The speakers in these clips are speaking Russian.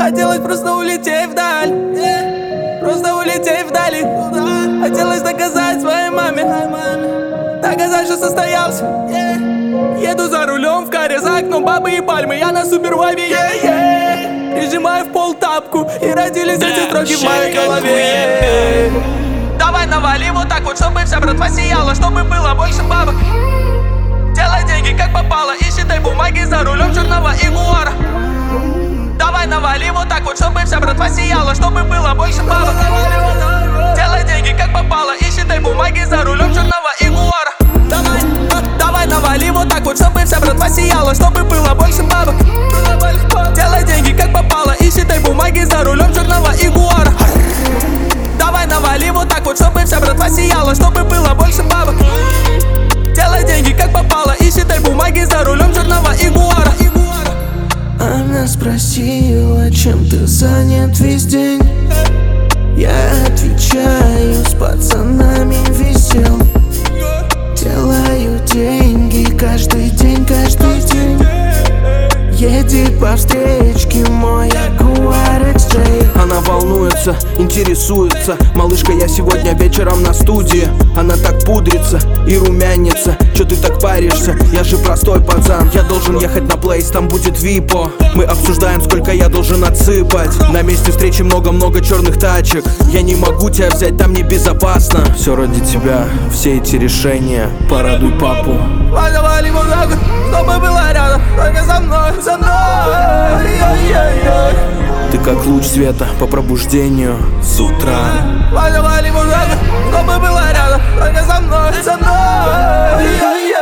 Хотелось просто улететь вдаль, просто улететь вдали. Хотелось доказать своей маме, доказать, что состоялся. Еду за рулем в каре, за окном бабы и пальмы, я на супервайве, прижимаю в пол тапку, и родились эти строки в моей голове. Давай навали вот так вот, чтобы вся братва сияла, чтобы было больше бабок. Делай деньги как попало и считай бумаги за рулем черного ягуара. Давай навали вот так вот, чтобы вся братва сияла, чтобы было больше бабок. Делай деньги как попало и считай бумаги за рулем черного ягуара. Давай навали вот так вот, чтобы вся братва сияла, чтобы было больше бабок. Делай деньги как попало и считай бумаги за рулем черного ягуара. Давай навали вот так вот, чтобы вся братва сияла, чтобы было больше бабок. Делай деньги как попало и считай бумаги за рулем черного ягуара. Она спросила, чем ты занят весь день. Я отвечаю, с пацанами весел. Делаю деньги каждый день, каждый день. Едет по встречке мой Ягуар XJ. Она волнуется, интересуется. Малышка, я сегодня вечером на студии. Она так пудрится и румянится. Чё ты так паришься? Я же простой пацан. Я должен ехать на плейс, там будет випо. Мы обсуждаем, сколько я должен отсыпать. На месте встречи много-много черных тачек. Я не могу тебя взять, там небезопасно. Все ради тебя, все эти решения. Порадуй папу. Навали вот так вот, чтобы было рядом, только со мной, со мной. Ты как луч света по пробуждению с утра. Навали вот так вот, чтобы было рядом, только со мной, со мной.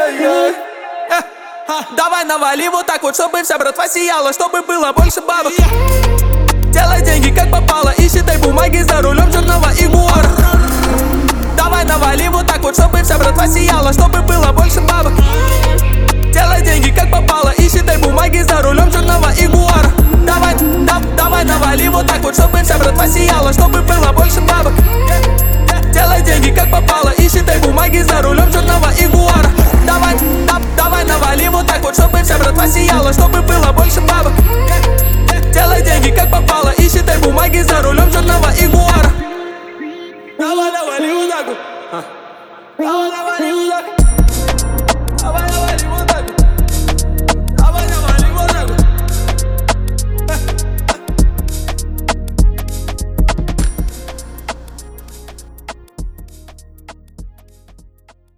Давай навали вот так вот, чтобы вся братва сияла, чтобы было больше бабок. Делай деньги как попало и считай бумаги за рулем черного ягуара. Давай навали вот так вот, чтобы вся братва сияла, чтобы было больше бабок. Делай деньги как попало и считай бумаги за рулем черного ягуара. Давай навали вот так вот, чтобы вся братва сияла, чтобы было больше бабок. Делай деньги как попало и считай бумаги за рулем черного ягуара. Давай навали вот так вот, чтобы вся братва сияла, чтобы было больше бабок. Делай деньги как попало и считай бумаги за рулем черного ягуара. Давай навали вот так вот.